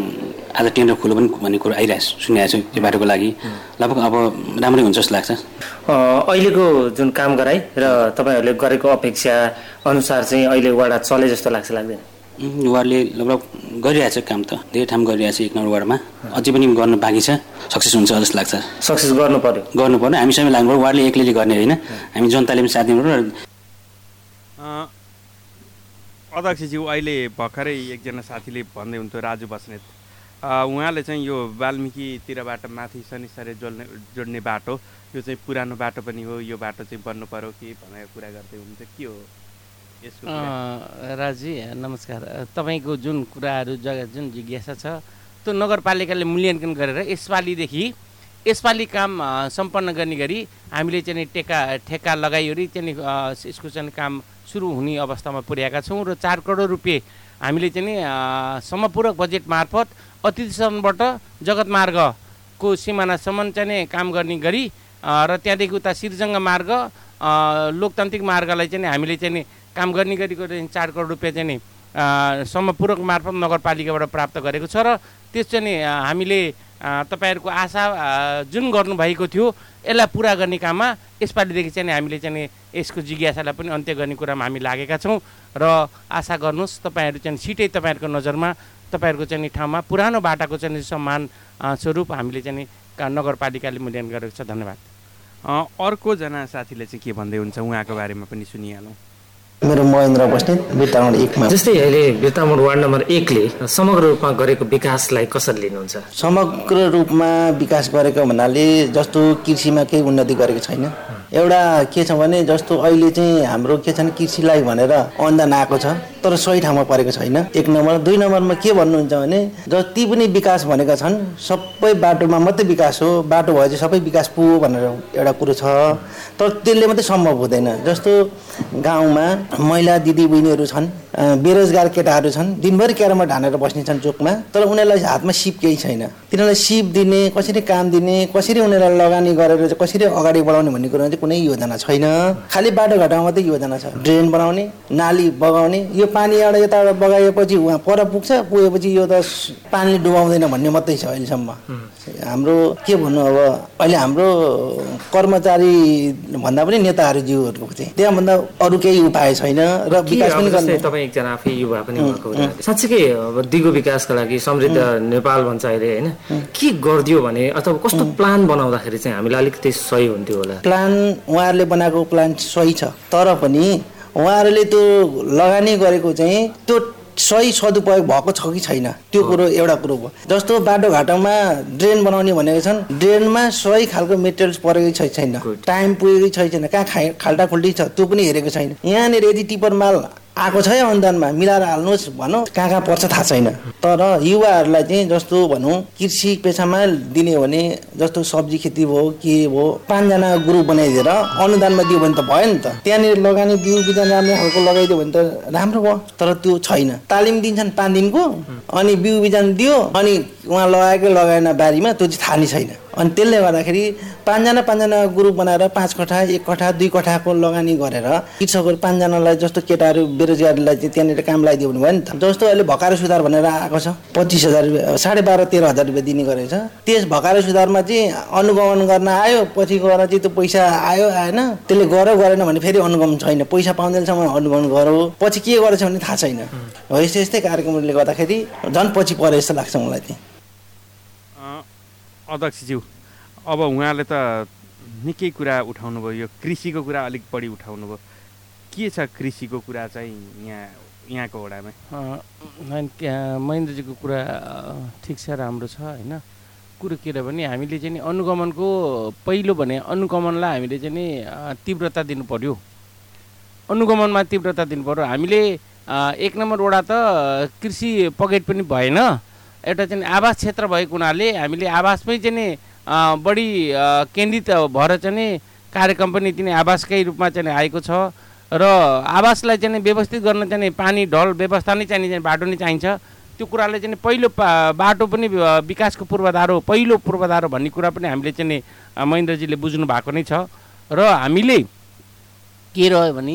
आज टेन्डर खोलो पनि भन्ने कुरो आइरहेको सुनिरहेको छु यो बाटोको लागि। लगभग अब राम्रै हुन्छ जस्तो लाग्छ। अहिलेको जुन काम गराइ र तपाईँहरूले गरेको अपेक्षा अनुसार चाहिँ अहिले वाडा चले जस्तो लाग्छ, लाग्दैन? वार्डले लगभग गरिरहेछ काम त, धेरै ठाउँ गरिरहेछ 1 नम्बर वार्डमा। अझै पनि गर्न बाँकी छ, सक्सेस हुन्छ जस्तो लाग्छ। सक्सेस गर्नु पर्यो, हामी सबै लाग्नु पर्यो, वार्डले एक्लैले गर्ने होइन, हामी जनताले पनि साथ दिनु पर्यो। अध्यक्षज्यू, अहिले भर्खरै एकजना साथीले भन्दै हुन्थ्यो, राजु बस्नेत, उहाँले चाहिँ यो वाल्मिकीतिरबाट माथि शनिश्चर्य जोड्ने बाटो यो चाहिँ पुरानो बाटो पनि हो, यो बाटो चाहिँ बन्नु पर्यो कि भनेर कुरा गर्दै हुनुहुन्छ, के हो यसको? राजी नमस्कार। तपाईँको जुन कुराहरू जुन जिज्ञासा छ त्यो नगरपालिकाले मूल्याङ्कन गरेर यसपालि काम सम्पन्न गर्ने गरी हामीले चाहिँ ठेक्का लगाइवरी चाहिँ यसको चाहिँ काम सुरु हुने अवस्थामा पुर्याएका छौँ। र 4 करोड रुपियाँ हामीले चाहिँ समपूरक बजेट मार्फत अतिथिसम्मबाट जगतमार्गको सिमानासम्म चाहिँ काम गर्ने गरी र त्यहाँदेखि उता सिर्जङ्ग मार्ग लोकतान्त्रिक मार्गलाई चाहिँ हामीले चाहिँ काम गर्ने गरीको 4 करोड रुपियाँ चाहिँ समपूरक मार्फत नगरपालिकाबाट प्राप्त गरेको छ। र त्यस चाहिँ हामीले तपाईँहरूको आशा जुन गर्नुभएको थियो यसलाई पुरा गर्ने काममा यसपालिदेखि चाहिँ हामीले चाहिँ यसको जिज्ञासालाई पनि अन्त्य गर्ने कुरामा हामी लागेका छौँ। र आशा गर्नुहोस् तपाईँहरू चाहिँ छिटै तपाईँहरूको नजरमा तपाईँहरूको चाहिँ ठाउँमा पुरानो बाटाको चाहिँ सम्मान स्वरूप हामीले चाहिँ नगरपालिकाले मूल्याङ्कन गरेको छ। धन्यवाद। अर्कोजना साथीले चाहिँ के भन्दै हुन्छ उहाँको बारेमा पनि सुनिहालौँ। मेरो महेन्द्र बस्नेत, बिर्तामोड 1 मा। जस्तै अहिले बिर्तामोड वार्ड नम्बर 1 ले समग्र रूपमा गरेको विकासलाई कसरी लिनुहुन्छ? समग्र रूपमा विकास गरेको भन्नाले जस्तो कृषिमा केही उन्नति गरेको छैन। एउटा के छ भने जस्तो अहिले चाहिँ हाम्रो के छ भने कृषिलाई भनेर अनुदान आएको छ, तर सही ठाउँमा परेको छैन। 1 नम्बर। 2 नम्बरमा के भन्नुहुन्छ भने जति पनि विकास भनेका छन् सबै बाटोमा मात्रै विकास हो, बाटो भए चाहिँ सबै विकास पुग्यो भनेर एउटा कुरो छ, तर त्यसले मात्रै सम्भव हुँदैन। जस्तो गाउँमा महिला दिदीबहिनीहरू छन्, बेरोजगार केटाहरू छन्, दिनभरि क्यारममा ढानेर बस्ने छन् चोकमा, तर उनीहरूलाई हातमा सिप केही छैन। तिनीहरूलाई सिप दिने, कसरी काम दिने, कसरी उनीहरूलाई लगानी गरेर कसरी अगाडि बढाउने भन्ने कुरामा चाहिँ कुनै योजना छैन। खालि बाटोघाटोमा मात्रै योजना छ, ड्रेन बनाउने, नाली बगाउने। यो पानी एउटा यताबाट बगाएपछि उहाँ पर पुगेपछि यो त पानीले डुबाउँदैन भन्ने मात्रै छ अहिलेसम्म। हाम्रो के भन्नु, अब अहिले हाम्रो कर्मचारी भन्दा पनि नेताहरूज्यूहरूको चाहिँ त्यहाँभन्दा अरू केही उपाय छैन र विकास पनि गर्नु। तपाईँ एकजना आफै युवा पनि भएको हुनाले साँच्चीकै अब दिगो विकासका लागि समृद्ध नेपाल भन्छ अहिले होइन, के गरिदियो भने अथवा कस्तो प्लान बनाउँदाखेरि चाहिँ हामीलाई अलिकति सही हुन्थ्यो होला? प्लान उहाँहरूले बनाएको प्लान सही छ, तर पनि उहाँहरूले त्यो लगानी गरेको चाहिँ त्यो सही सदुपयोग भएको छ कि छैन त्यो कुरो एउटा कुरो भयो। जस्तो बाटोघाटोमा ड्रेन बनाउने भनेको छन्, ड्रेनमा सही खालको मेटेरियल्स परेकै छैन, टाइम पुगेकै छैन, कहाँ खाल्टा खुल्टी छ त्यो पनि हेरेको छैन। यहाँनिर यदि टिपर माल आएको छ अनुदानमा मिलाएर हाल्नुहोस् भनौँ, कहाँ पर्छ थाहा छैन। तर युवाहरूलाई चाहिँ जस्तो भनौँ कृषि पेसामा दिने हो भने जस्तो सब्जी खेती भयो के भयो 5 जना ग्रुप बनाइदिएर अनुदानमा दियो भने त भयो नि त। त्यहाँनिर लगानी बिउ बिजन राम्रो खालको लगाइदियो भने त राम्रो भयो, तर त्यो छैन। तालिम दिन्छन् 5 दिनको, अनि बिउ बिजन दियो, अनि उहाँ लगाएन बारीमा, त्यो चाहिँ थाहा नै छैन। अनि त्यसले गर्दाखेरि 5 जना ग्रुप बनाएर 5 कठा 1 कठा 2 कठाको लगानी गरेर कृषकहरू 5 जनालाई जस्तो केटाहरू बेरोजगारीलाई चाहिँ त्यहाँनिर काम लगाइदियो भने भयो नि त। जस्तो अहिले भकार सुधार भनेर आएको छ, 25,000 रुपियाँ 12,500-13,000 रुपियाँ दिने गरेको छ। त्यस भकार सुधारमा चाहिँ अनुगमन गर्न आयो, पछि गएर चाहिँ त्यो पैसा आयो आएन, त्यसले गरेन भने फेरि अनुगमन छैन, पैसा पाउँदैनसम्म अनुगमन गरौ, पछि के गरेछ भने थाहा छैन। हो यस्तै कार्यक्रमले गर्दाखेरि झन् पछि परे जस्तो लाग्छ मलाई चाहिँ। अध्यक्षज्यू, अब उहाँले त निकै कुरा उठाउनु भयो, यो कृषिको कुरा अलिक बढी उठाउनु भयो। के छ कृषिको कुरा चाहिँ यहाँको वडामा? महेन्द्रजीको कुरा ठिक छ, राम्रो छ होइन। कुरो के र भने हामीले चाहिँ अनुगमनको पहिलो भने अनुगमनलाई हामीले चाहिँ तीव्रता दिनु पर्यो। अनुगमनमा तीव्रता दिनु पर्यो। हामीले 1 नम्बर वडा त कृषि पकेट पनि भएन, एउटा चाहिँ आवास क्षेत्र भएको हुनाले हामीले आवासमै चाहिँ बढी केन्द्रित भएर चाहिँ कार्यक्रम पनि तिनी आवासकै रूपमा चाहिँ आएको छ र आवासलाई चाहिँ व्यवस्थित गर्न चाहिँ पानी ढल व्यवस्था नै चाहिने, बाटो नै चाहिन्छ। त्यो कुराले चाहिँ पहिलो बाटो पनि विकासको पूर्वाधार हो, पहिलो पूर्वाधार हो भन्ने कुरा पनि हामीले चाहिँ महेन्द्रजीले बुझ्नु भएको नै छ। र हामीले के रह्यो भने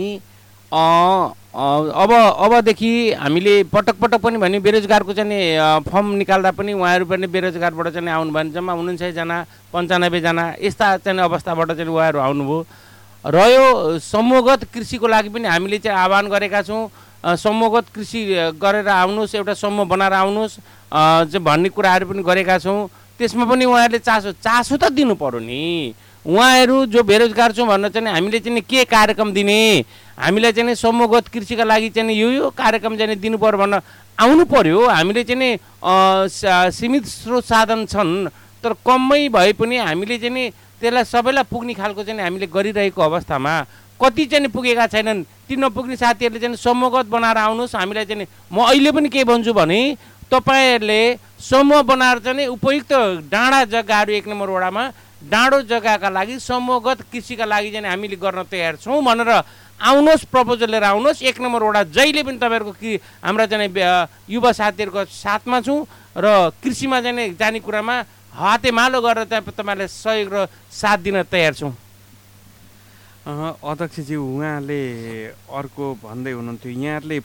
अबदेखि हामीले पटक पनि भने बेरोजगारको चाहिँ फर्म निकाल्दा पनि उहाँहरू पनि बेरोजगारबाट चाहिँ आउनुभयो भने जम्मा 49 जना 95 जना यस्ता चाहिँ अवस्थाबाट चाहिँ उहाँहरू आउनुभयो। रह्यो समूहगत कृषिको लागि पनि हामीले चाहिँ आह्वान गरेका छौँ, समूहगत कृषि गरेर आउनुहोस्, एउटा समूह बनाएर आउनुहोस् चाहिँ भन्ने कुराहरू पनि गरेका छौँ। त्यसमा पनि उहाँहरूले चासो त दिनु पर्यो नि। उहाँहरू जो बेरोजगार छौँ भन्न चाहिँ हामीले चाहिँ के कार्यक्रम दिने, हामीलाई चाहिँ समूहगत कृषिका लागि चाहिँ यो कार्यक्रम चाहिँ दिनु पर्यो भन्न आउनु पर्यो। हामीले चाहिँ सीमित स्रोत साधन छन्, तर कमै भए पनि हामीले चाहिँ त्यसलाई सबैलाई पुग्ने खालको चाहिँ हामीले गरिरहेको अवस्थामा कति चाहिँ पुगेका छैनन्। ती नपुग्ने साथीहरूले चाहिँ समूहगत बनाएर आउनुहोस्। हामीलाई चाहिँ म अहिले पनि के भन्छु भने तपाईँहरूले समूह बनाएर चाहिँ उपयुक्त डाँडा जग्गाहरू 1 नम्बर वडामा डाँडो जग्गाका लागि समूहगत कृषिका लागि चाहिँ हामीले गर्न तयार छौँ भनेर आउनुहोस्, प्रपोजल लिएर आउनुहोस्। 1 नम्बर वडा जहिले पनि तपाईँहरूको हाम्रा चाहिँ युवा साथीहरूको साथमा छौँ र कृषिमा चाहिँ जाने कुरामा हातेमालो गरेर चाहिँ तपाईँलाई सहयोग र साथ दिन तयार छौँ। अध्यक्षज्यू, उहाँले अर्को भन्दै हुनुहुन्थ्यो, यहाँहरूले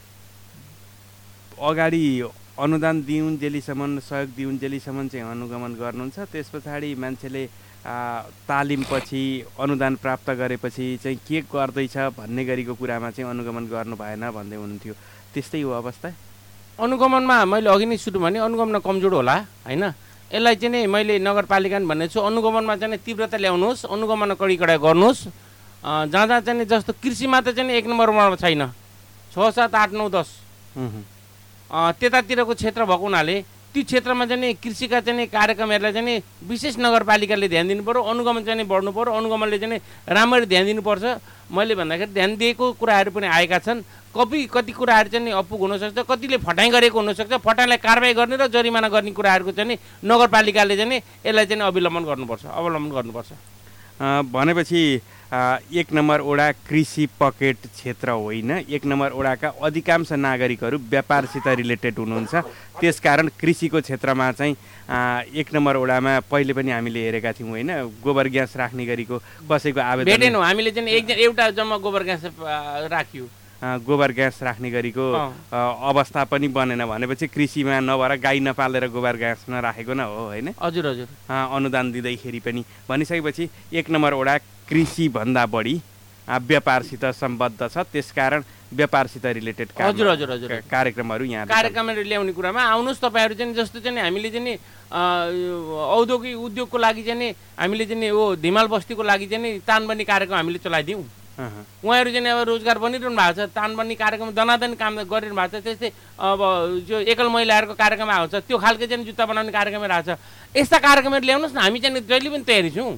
अगाडि अनुदान दिउन्जेलीसम्म सहयोग दिउन्जेलीसम्म चाहिँ अनुगमन गर्नुहुन्छ, त्यस पछाडि मान्छेले तालिमपछि अनुदान प्राप्त गरेपछि चाहिँ के गर्दैछ भन्ने गरीको कुरामा चाहिँ अनुगमन गर्नु भएन भन्दै हुनुहुन्थ्यो। त्यस्तै हो अवस्था? अनुगमनमा मैले अघि नै सुरु भने अनुगमन कमजोर होला होइन। यसलाई चाहिँ मैले नगरपालिका भनेको छु, अनुगमनमा चाहिँ तीव्रता ल्याउनुहोस्, अनुगमन कडी गर्नुहोस्। जहाँ चाहिँ जस्तो कृषिमा त चाहिँ 1 नम्बरमा छैन, 6, 7, 8, 9, 10 त्यतातिरको क्षेत्र भएको हुनाले ती क्षेत्रमा चाहिँ कृषिका चाहिँ कार्यक्रमहरूलाई चाहिँ विशेष नगरपालिकाले ध्यान दिनु पर्यो, अनुगमन चाहिँ बढ्नु पर्यो, अनुगमनले चाहिँ राम्ररी ध्यान दिनुपर्छ। मैले भन्दाखेरि ध्यान दिएको कुराहरू पनि आएका छन्। कति कुराहरू चाहिँ अपुग हुनसक्छ, कतिले फटाइ गरेको हुनसक्छ। फटाइलाई कारबाही गर्ने र जरिमाना गर्ने कुराहरूको चाहिँ नगरपालिकाले चाहिँ यसलाई चाहिँ अवलम्बन गर्नुपर्छ। भनेपछि 1 नम्बर वडा कृषि पकेट क्षेत्र होइन। 1 नम्बर वडाका अधिकांश नागरिकहरू व्यापारसित रिलेटेड हुनुहुन्छ। त्यसकारण कृषिको क्षेत्रमा चाहिँ 1 नम्बर वडामा पहिले पनि हामीले हेरेका थियौँ होइन, गोबर ग्यास राख्ने गरेको कसैको आवेदन भेटेनौँ हामीले चाहिँ एउटा जम्मा गोबर ग्यास राख्यो, गोबर ग्यास राख्ने गरेको अवस्था पनि बनेन। भनेपछि कृषिमा नभएर गाई नपालेर गोबर ग्यास नराखेको न हो होइन? हजुर हजुर, अनुदान दिँदैखेरि पनि। भनिसकेपछि 1 नम्बर वडा कृषिभन्दा बढी व्यापारसित सम्बद्ध छ, त्यसकारण व्यापारसित रिलेटेड कार्यक्रमहरू यहाँ कार्यक्रमहरू ल्याउने कुरामा आउनुहोस् तपाईँहरू चाहिँ। जस्तो चाहिँ हामीले चाहिँ औद्योगिक उद्योगको लागि चाहिँ हामीले चाहिँ यो धिमाल बस्तीको लागि चाहिँ तानबन्दी कार्यक्रम हामीले चलाइदिउँ। उहाँहरू चाहिँ अब रोजगार बनिरहनु भएको छ, तानबन्दी कार्यक्रम दनादन काम गरिरहनु भएको छ। त्यस्तै अब जो एकल महिलाहरूको कार्यक्रम आउँछ, त्यो खालको चाहिँ जुत्ता बनाउने कार्यक्रम आएको छ। यस्ता कार्यक्रमहरू ल्याउनुहोस् न, हामी चाहिँ जहिले पनि तयारी छौँ।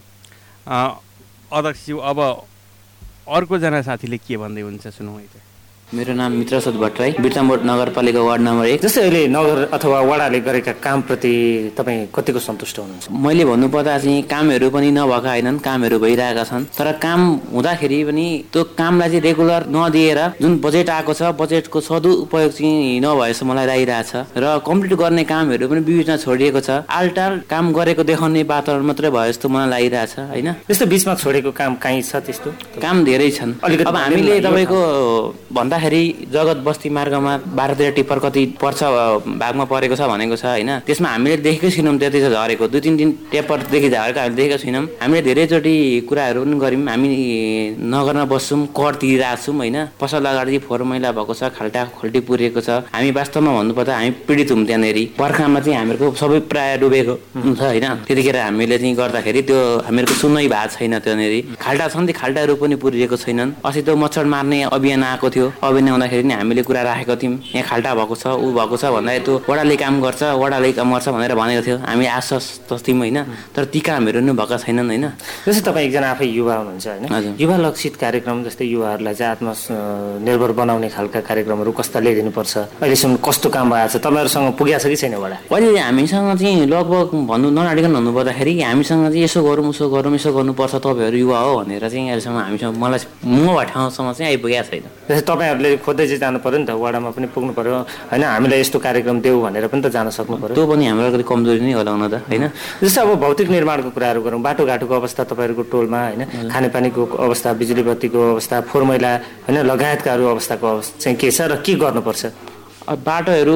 अध्यक्षज्यू, अब अर्कोजना साथीले के भन्दै हुन्छ सुनौँ है त। मेरो नाम मित्रसोद भट्टराई, बिर्तामोड नगरपालिका वार्ड नम्बर 1। जस्तै अहिले नगर अथवा वडाले गरेका कामप्रति तपाईँ कतिको सन्तुष्ट हुनुहुन्छ? मैले भन्नुपर्दा चाहिँ कामहरू पनि नभएका होइनन्, कामहरू भइरहेका छन्। तर काम हुँदाखेरि पनि त्यो कामलाई चाहिँ रेगुलर नदिएर जुन बजेट आएको छ, बजेटको सदुपयोग चाहिँ नभए जस्तो मलाई लागिरहेछ। र कम्प्लिट गर्ने कामहरू पनि बिचमा छोडिएको छ। आलटाल काम गरेको देखाउने वातावरण मात्रै भयो जस्तो मलाई लागिरहेछ होइन। त्यस्तो बिचमा छोडेको काम कहीँ छ? त्यस्तो काम धेरै छन्। अब हामीले तपाईँको भन्दा जगत बस्ती मार्गमा 12-13 टिप्पर कति पर्छ भागमा परेको छ भनेको छ होइन। त्यसमा हामीले देखेकै छैनौँ त्यति छ झरेको। 2-3 दिन टेप्परदेखि झरेको हामीले देखेको छैनौँ। हामीले धेरैचोटि कुराहरू पनि गऱ्यौँ। हामी नगरमा बस्छौँ, कर तिरिरहेको छौँ होइन। पसल अगाडि फोहोर मैला भएको छ, खाल्टा खोल्टी पुरेको छ। हामी वास्तवमा भन्नुपर्दा हामी पीडित हौँ त्यहाँनिर। बर्खामा चाहिँ हामीहरूको सबै प्राय डुबेको हुन्छ होइन। त्यतिखेर हामीले चाहिँ गर्दाखेरि त्यो हामीहरूको सुनै भएको छैन। त्यहाँनिर खाल्टा छन्, ती खाल्टाहरू पनि पुरिएको छैनन्। अस्ति त्यो मच्छर मार्ने अभियान आएको थियो, अभियान आउँदाखेरि नि हामीले कुरा राखेको थियौँ, यहाँ खाल्टा भएको छ, ऊ भएको छ भन्दाखेरि त्यो वडाले काम गर्छ, वडाले काम गर्छ भनेर भनेको थियो। हामी आश्वस्त थियौँ होइन। तर ती कामहरू नि भएका छैनन् होइन। जस्तै तपाईँ एकजना आफै युवा हुनुहुन्छ होइन, युवा लक्षित कार्यक्रम जस्तै युवाहरूलाई चाहिँ आत्मनिर्भर बनाउने खालका कार्यक्रमहरू कस्ता ल्याइदिनुपर्छ, अहिलेसम्म कस्तो काम भएको छ, तपाईँहरूसँग पुगेको छ कि छैन वडा? अहिले हामीसँग चाहिँ लगभग भन्नु नआडिकन भन्नुपर्दाखेरि हामीसँग चाहिँ यसो गरौँ उसो गरौँ, यसो गर्नुपर्छ, तपाईँहरू युवा हो भनेर चाहिँ अहिलेसम्म हामीसँग मलाई म ठाउँसम्म चाहिँ आइपुगेको छैन। जस्तै तपाईँहरूले खोज्दै चाहिँ जानु पर्यो नि त, वडामा पनि पुग्नु पर्यो होइन। हामीलाई यस्तो कार्यक्रम देऊ भनेर पनि त जान सक्नु पर्यो। त्यो पनि हाम्रो अलिकति कमजोरी नै होला हुन त होइन। जस्तै अब भौतिक निर्माणको कुराहरू गरौँ, बाटोघाटोको अवस्था तपाईँहरूको टोलमा होइन, खानेपानीको अवस्था, बिजुली बत्तीको अवस्था, फोहोर मैला होइन लगायतकाहरू अवस्थाको चाहिँ के छ र के गर्नुपर्छ? बाटोहरू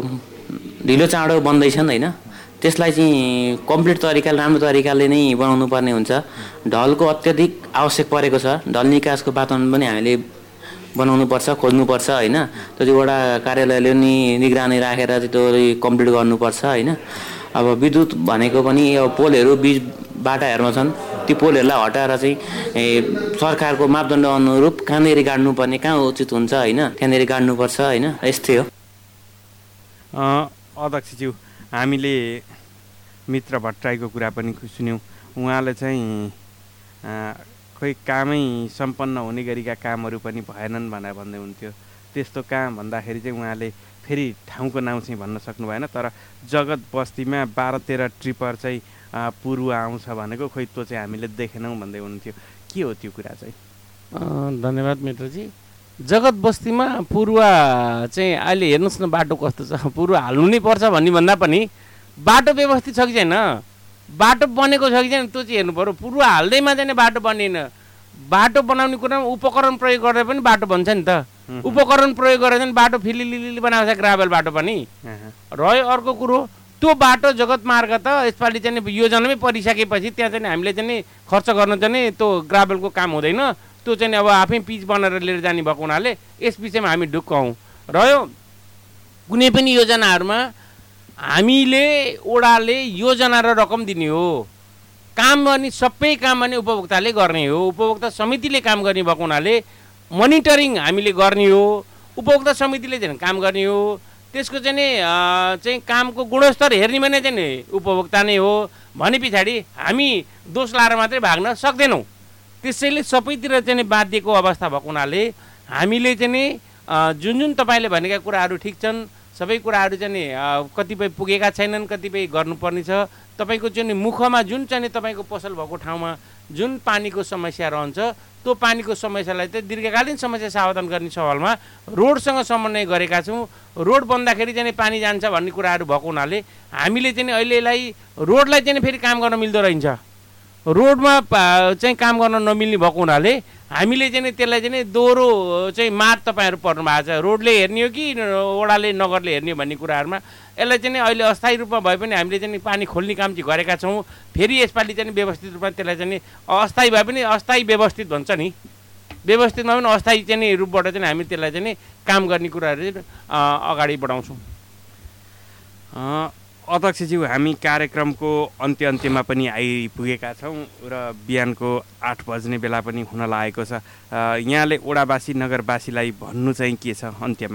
ढिलो चाँडो बन्दैछन् होइन। त्यसलाई चाहिँ कम्प्लिट तरिकाले राम्रो तरिकाले नै बनाउनु पर्ने हुन्छ। ढलको अत्यधिक आवश्यक परेको छ। ढल निकासको वातावरण पनि हामीले बनाउनुपर्छ, खोज्नुपर्छ होइन। त्यो चाहिँ वडा कार्यालयले नि निगरानी राखेर त्यो कम्प्लिट गर्नुपर्छ होइन। अब विद्युत भनेको पनि अब पोलहरू बिच बाटाहरूमा छन्, ती पोलहरूलाई हटाएर चाहिँ सरकारको मापदण्ड अनुरूप कहाँनिर गाड्नुपर्ने, कहाँ उचित हुन्छ होइन, त्यहाँनिर गाड्नुपर्छ होइन। यस्तै हो। अध्यक्षज्यू, हामीले मित्र भट्टराईको कुरा पनि सुन्यौँ। उहाँले चाहिँ खोइ कामै सम्पन्न हुने गरीका कामहरू पनि भएनन् भनेर भन्दै हुन्थ्यो। त्यस्तो काम भन्दाखेरि चाहिँ उहाँले फेरि ठाउँको नाउँ चाहिँ भन्न सक्नु भएन। तर जगत बस्तीमा 12-13 ट्रिपर चाहिँ पूर्व आउँछ भनेको खोइ त्यो चाहिँ हामीले देखेनौँ भन्दै हुनुहुन्थ्यो। के हो त्यो कुरा चाहिँ? धन्यवाद मित्रजी। जगत बस्तीमा पूर्व चाहिँ अहिले हेर्नुहोस् न बाटो कस्तो छ। पूर्व हाल्नु नै पर्छ भन्ने भन्दा पनि बाटो व्यवस्थित छ कि छैन, बाटो बनेको छ कि छैन त्यो चाहिँ हेर्नु पऱ्यो। पूर्व हाल्दैमा चाहिँ बाटो बनिएन। बाटो बनाउने कुरामा उपकरण प्रयोग गरेर पनि बाटो बन्छ नि त। उपकरण प्रयोग गरेर चाहिँ बाटो फिलिलिली बनाएको छ, ग्राभल बाटो पनि रह्यो। अर्को कुरो, त्यो बाटो जगत मार्ग त यसपालि चाहिँ योजनामै परिसकेपछि त्यहाँ चाहिँ हामीले चाहिँ खर्च गर्न चाहिँ त्यो ग्राभलको काम हुँदैन। त्यो चाहिँ अब आफै पिच बनाएर लिएर जाने भएको हुनाले यस विषयमा हामी ढुक्क हौँ। रह्यो कुनै पनि योजनाहरूमा हामीले वडाले योजना र रकम दिने हो, काम पनि सबै काम पनि उपभोक्ताले गर्ने हो। उपभोक्ता समितिले काम गर्ने भएको हुनाले मोनिटरिङ हामीले गर्ने हो। उपभोक्ता समितिले चाहिँ काम गर्ने हो। त्यसको चाहिँ नि चाहिँ कामको गुणस्तर हेर्ने भने चाहिँ नि उपभोक्ता नै हो भने पछाडि हामी दोष लाएर मात्रै भाग्न सक्दैनौँ। त्यसैले सबैतिर चाहिँ नि बाँधिएको अवस्था भएको हुनाले हामीले चाहिँ नि जुन जुन तपाईँले भनेका कुराहरू ठिक छन्, सबै कुराहरू चाहिँ नि कतिपय पुगेका छैनन्, कतिपय गर्नुपर्ने छ। तपाईँको चाहिँ नि मुखमा जुन चाहिँ नि तपाईँको पसल भएको ठाउँमा जुन पानीको समस्या रहन्छ त्यो पानीको समस्यालाई चाहिँ दीर्घकालीन समस्या समाधान गर्ने सवालमा रोडसँग समन्वय गरेका छौँ। रोड बन्दाखेरि चाहिँ पानी जान्छ भन्ने कुराहरू भएको हुनाले हामीले चाहिँ अहिलेलाई रोडलाई चाहिँ फेरि काम गर्न मिल्दो रहन्छ। रोडमा चाहिँ काम गर्न नमिल्ने भएको हुनाले हामीले चाहिँ त्यसलाई चाहिँ दोहोरो चाहिँ मार तपाईँहरू पर्नु भएको छ। रोडले हेर्ने हो कि वडाले नगरले हेर्ने हो भन्ने कुराहरूमा यसलाई चाहिँ अहिले अस्थायी रूपमा भए पनि हामीले चाहिँ पानी खोल्ने काम चाहिँ गरेका छौँ। फेरि यसपालि चाहिँ व्यवस्थित रूपमा त्यसलाई चाहिँ अस्थायी भए पनि अस्थायी व्यवस्थित भन्छ नि, व्यवस्थितमा पनि अस्थायी चाहिँ रूपबाट चाहिँ हामी त्यसलाई चाहिँ काम गर्ने कुराहरू चाहिँ अगाडि बढाउँछौँ। अध्यक्षज्यू, हामी कार्यक्रमको अन्त्यमा पनि आइपुगेका छौँ र बिहानको 8 बज्ने बेला पनि हुन लागेको छ। यहाँले ओडावासी नगरवासीलाई भन्नु चाहिँ के छ अन्त्यमा?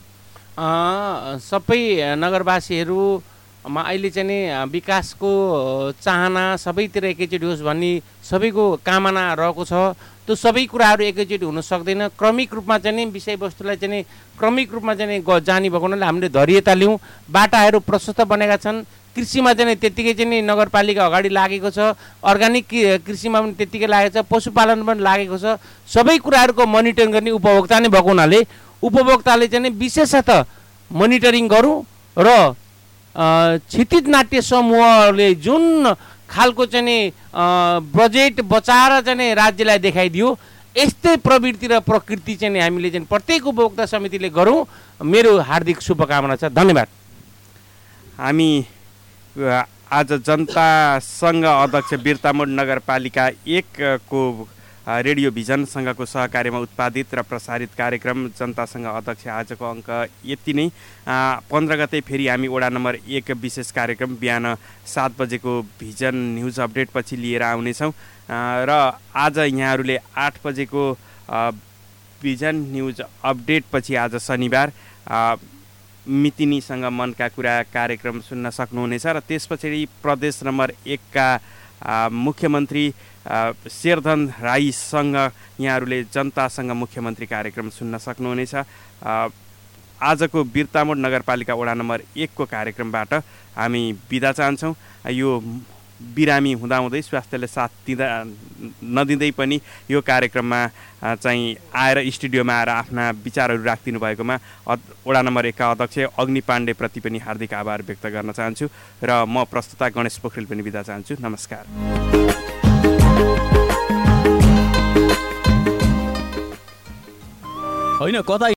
सबै नगरवासीहरूमा अहिले चाहिँ नि विकासको चाहना सबैतिर एकैचोटि होस् भन्ने सबैको कामना रहेको छ। त्यो सबै कुराहरू एकैचोटि हुन सक्दैन। क्रमिक रूपमा चाहिँ नि विषयवस्तुलाई चाहिँ नि क्रमिक रूपमा चाहिँ जाने भएको हुनाले हामीले धैर्यता लियौँ। बाटाहरू प्रशस्त बनेका छन्। कृषिमा चाहिँ त्यत्तिकै चाहिँ नगरपालिका अगाडि लागेको छ। अर्ग्यानिक कृषिमा पनि त्यत्तिकै लागेको छ। पशुपालन पनि लागेको छ। सबै कुराहरूको मोनिटरिङ गर्ने उपभोक्ता नै भएको हुनाले उपभोक्ताले चाहिँ विशेषतः मोनिटरिङ गरौँ र क्षितिज नाट्य समूहले जुन खालको चाहिँ नि बजेट बचाएर चाहिँ राज्यलाई देखाइदियो, यस्तै प्रवृत्ति र प्रकृति चाहिँ हामीले चाहिँ प्रत्येक उपभोक्ता समितिले गरौँ। मेरो हार्दिक शुभकामना छ। धन्यवाद। हामी आज जनतासँग अध्यक्ष बिर्तामोड नगरपालिका 1 को रेडियो भिजनसँगको सहकार्यमा उत्पादित र प्रसारित कार्यक्रम जनतासँग अध्यक्ष आजको अङ्क यति नै। 15 गते फेरि हामी वडा नम्बर 1 विशेष कार्यक्रम बिहान 7 बजेको भिजन न्युज अपडेट पछि लिएर आउनेछौँ र आज यहाँहरूले 8 बजेको भिजन न्युज अपडेट पछि आज शनिबार मितिनीसँग मनका कुरा कार्यक्रम सुन्न सक्नुहुनेछ र त्यसपछि प्रदेश नम्बर 1 का मुख्यमन्त्री शेरधन राईसँग यहाँहरूले जनतासँग मुख्यमन्त्री कार्यक्रम सुन्न सक्नुहुनेछ। आजको बिर्तामोड नगरपालिका वडा नम्बर 1 को कार्यक्रमबाट हामी बिदा चाहन्छौँ। यो बिरामी हुँदाहुँदै स्वास्थ्यले साथ नदिँदै पनि यो कार्यक्रममा चाहिँ आएर स्टुडियोमा आएर आफ्ना विचारहरू राखिदिनु भएकोमा वडा नम्बर 1 का अध्यक्ष अग्नि पाण्डेप्रति पनि हार्दिक आभार व्यक्त गर्न चाहन्छु र म प्रस्तुता गणेश पोखरेल पनि बिदा चाहन्छु। नमस्कार। होइन कता